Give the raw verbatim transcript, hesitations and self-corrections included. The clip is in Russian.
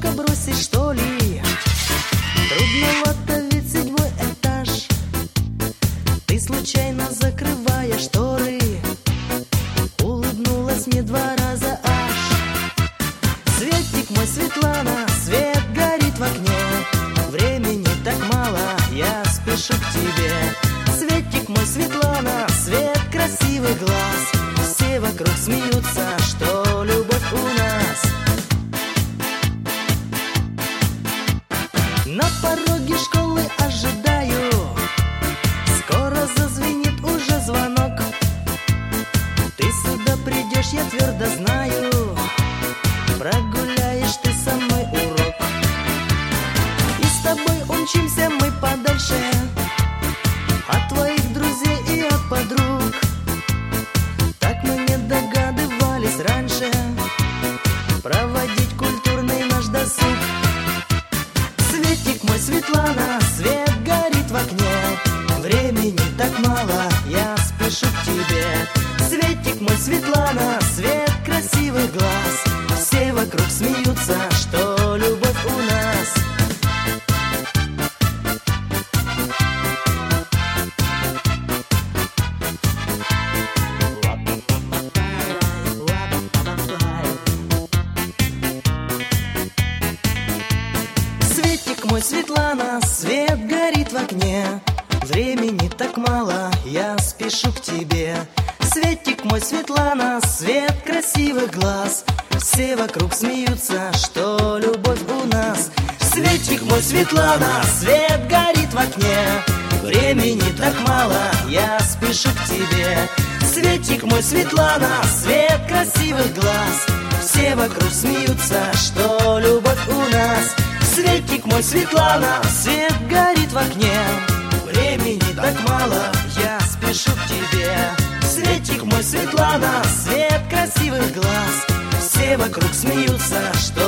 немножко бросить, что ли? Трудновато, ведь седьмой этаж. Ты случайно закрывая шторы, улыбнулась мне два раза аж. Светик мой, Светлана, свет горит в окне. Времени так мало, я спешу к тебе. Светик мой, Светлана, свет красивых глаз. Все вокруг смеются, что любовь у нас. На пороге школы ожидаю, скоро зазвенит уже звонок. Ты сюда придешь, я твердо знаю, прогуляешь ты со мной урок. И с тобой умчимся мы подальше от твоих друзей и от подруг. Так мы не догадывались раньше проводить культурный наш досуг. Светик мой, Светлана, свет горит в окне. Времени так мало, я спешу к тебе. Светик мой, Светлана, свет красивых глаз. Все вокруг смеются, что любовь у нас. Светик мой, Светлана, свет горит в окне. Времени так мало, я спешу к тебе. Светик мой, Светлана, свет красивых глаз. Все вокруг смеются, что любовь у нас. Светик мой, Светлана, свет горит в окне. Времени так мало, я спешу к тебе. Светик мой, Светлана, свет красивых глаз. Все вокруг смеются, что любовь у нас. Светик мой, Светлана, свет горит в окне. Времени так мало, я спешу к тебе. Светик мой, Светлана, свет красивых глаз. Все вокруг смеются, что